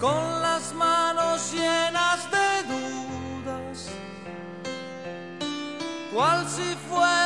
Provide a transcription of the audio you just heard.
con las manos llenas de dudas, cual si fuera